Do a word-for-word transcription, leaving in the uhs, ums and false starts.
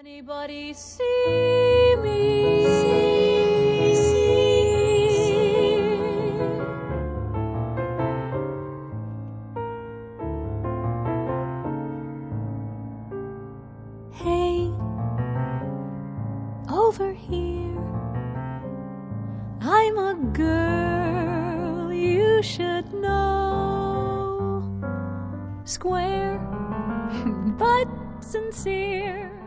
Anybody see me? Hey, over here, I'm a girl you should know. Square, but sincere.